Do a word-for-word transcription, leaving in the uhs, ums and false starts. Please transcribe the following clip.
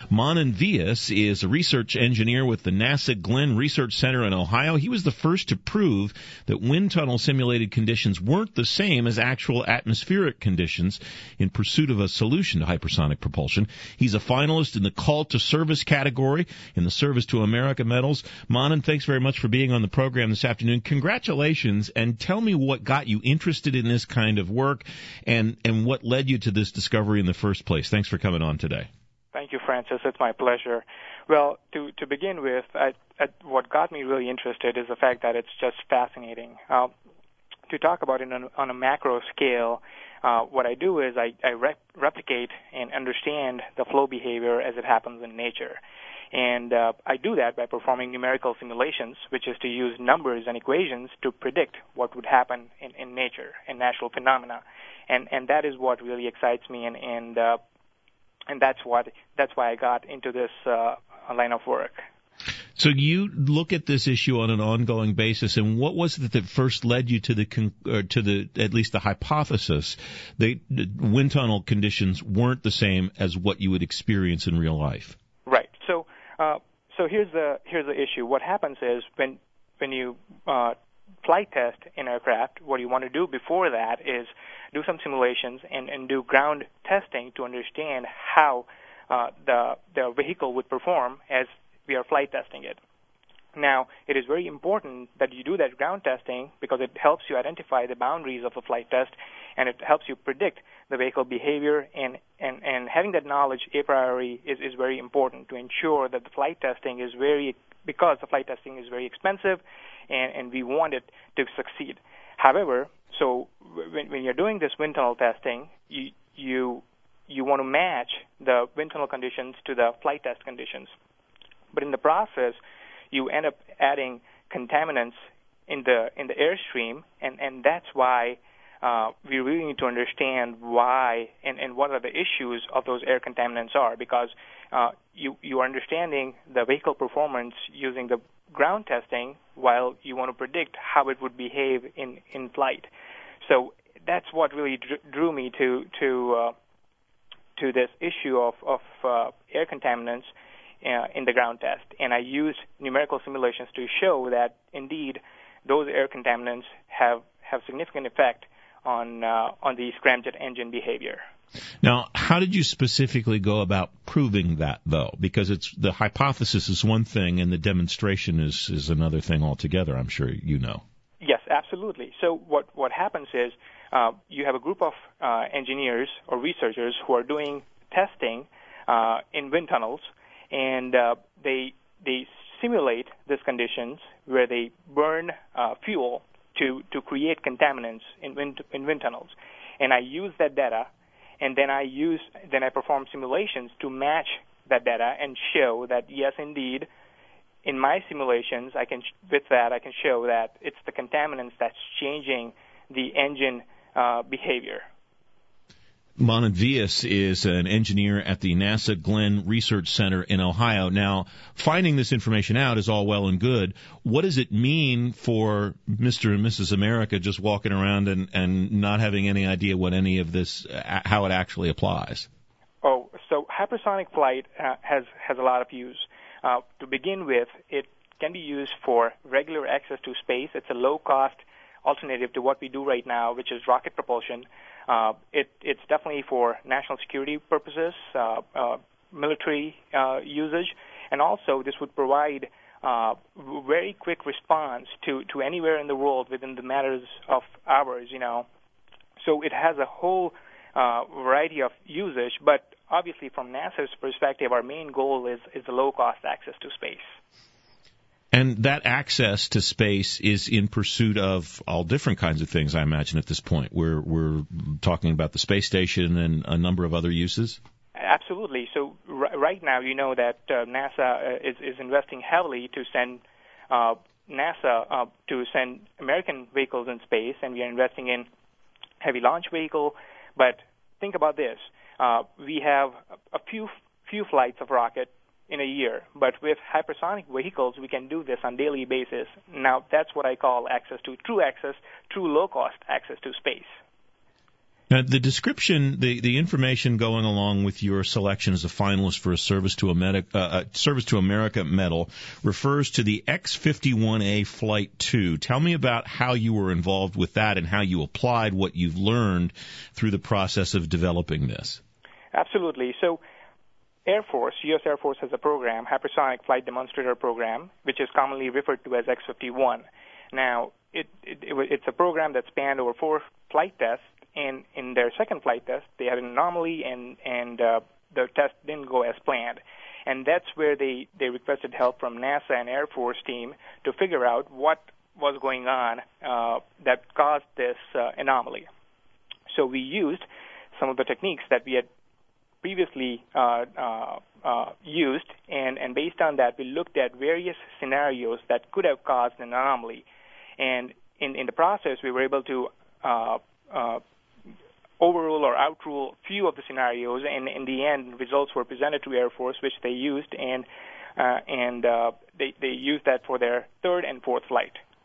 Manan Vias is a research engineer with the NASA Glenn Research Center in Ohio. He was the first to prove that wind tunnel simulated conditions weren't the same as actual atmospheric conditions in pursuit of a solution to hypersonic propulsion. He's a finalist in the Call to Service category in the Service to America medals. Manan, thanks very much for being on the program this afternoon. Congratulations, and tell me what got you interested in this kind of work and, and what led you to this discovery in the first place. Thanks for coming on today. Thank you, Francis. It's my pleasure. Well, to, to begin with, I, I, what got me really interested is the fact that it's just fascinating. Uh, to talk about it on, on a macro scale, uh, what I do is I, I rep- replicate and understand the flow behavior as it happens in nature. And uh, I do that by performing numerical simulations, which is to use numbers and equations to predict what would happen in, in nature, in natural phenomena. And, and that is what really excites me, and, and uh, And that's what that's why I got into this uh, line of work. So you look at this issue on an ongoing basis, and what was it that first led you to the con- or to the at least the hypothesis that wind tunnel conditions weren't the same as what you would experience in real life? Right. So uh, so here's the here's the issue. What happens is when when you uh, flight test an aircraft, what you want to do before that is do some simulations and, and do ground testing to understand how uh, the the vehicle would perform as we are flight testing it. Now, it is very important that you do that ground testing because it helps you identify the boundaries of a flight test, and it helps you predict the vehicle behavior, and, and, and having that knowledge a priori is, is very important to ensure that the flight testing is very, because the flight testing is very expensive, and, and we want it to succeed. However, so when, when you're doing this wind tunnel testing, you, you, you want to match the wind tunnel conditions to the flight test conditions. But in the process, you end up adding contaminants in the in the airstream, and, and that's why uh, we really need to understand why and, and what are the issues of those air contaminants are, because uh, you you are understanding the vehicle performance using the ground testing while you want to predict how it would behave in, in flight. So that's what really drew me to to uh, to this issue of of uh, air contaminants Uh, in the ground test, and I used numerical simulations to show that indeed those air contaminants have, have significant effect on uh, on the scramjet engine behavior. Now, how did you specifically go about proving that, though? Because it's the hypothesis is one thing, and the demonstration is is another thing altogether. I'm sure you know. Yes, absolutely. So what what happens is uh, you have a group of uh, engineers or researchers who are doing testing uh, in wind tunnels. And uh, they they simulate these conditions where they burn uh, fuel to, to create contaminants in wind in wind tunnels. And I use that data, and then I use then I perform simulations to match that data and show that yes, indeed, in my simulations, I can with that I can show that it's the contaminants that's changing the engine uh, behavior. Manan Vias is an engineer at the NASA Glenn Research Center in Ohio. Now, finding this information out is all well and good. What does it mean for Mister and Missus America just walking around and, and not having any idea what any of this, uh, how it actually applies? Oh, so hypersonic flight uh, has, has a lot of use. Uh, to begin with, it can be used for regular access to space. It's a low-cost alternative to what we do right now, which is rocket propulsion. Uh, it, it's definitely for national security purposes, uh, uh, military uh, usage, and also this would provide uh, very quick response to, to anywhere in the world within the matters of hours, you know. So it has a whole uh, variety of usage, but obviously from NASA's perspective, our main goal is, is the low-cost access to space. And that access to space is in pursuit of all different kinds of things, I imagine, at this point. We're we're talking about the space station and a number of other uses? Absolutely. So r- right now, you know that uh, NASA is, is investing heavily to send uh, NASA uh, to send American vehicles in space, and we are investing in heavy launch vehicle. But think about this. Uh, we have a few few flights of rocket in a year, but with hypersonic vehicles, we can do this on daily basis. Now, that's what I call access to true access, true low-cost access to space. Now, the description, the, the information going along with your selection as a finalist for a Service to, America, uh, Service to America medal refers to the X fifty-one A Flight two. Tell me about how you were involved with that and how you applied what you've learned through the process of developing this. Absolutely. So Air Force, U S Air Force has a program, Hypersonic Flight Demonstrator Program, which is commonly referred to as X fifty-one. Now, it, it, it, it's a program that spanned over four flight tests. And in their second flight test, they had an anomaly, and and uh, the test didn't go as planned. And that's where they, they requested help from NASA and Air Force team to figure out what was going on uh, that caused this uh, anomaly. So we used some of the techniques that we had previously uh, uh, uh, used, and, and based on that, we looked at various scenarios that could have caused an anomaly. And in, in the process, we were able to uh, uh, overrule or outrule few of the scenarios, and in the end, results were presented to Air Force, which they used, and uh, and uh, they they used that for their third and fourth flight.